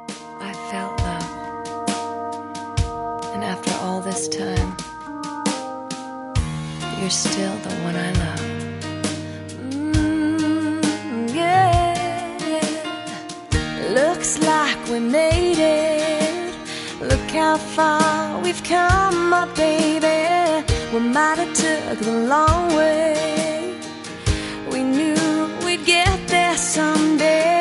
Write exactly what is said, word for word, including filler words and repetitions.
I felt love. And after all this time, you're still the one I love. Mm, yeah. Looks like we made it. Look how far we've come, my baby. We might have took the long way. We knew we'd get there someday.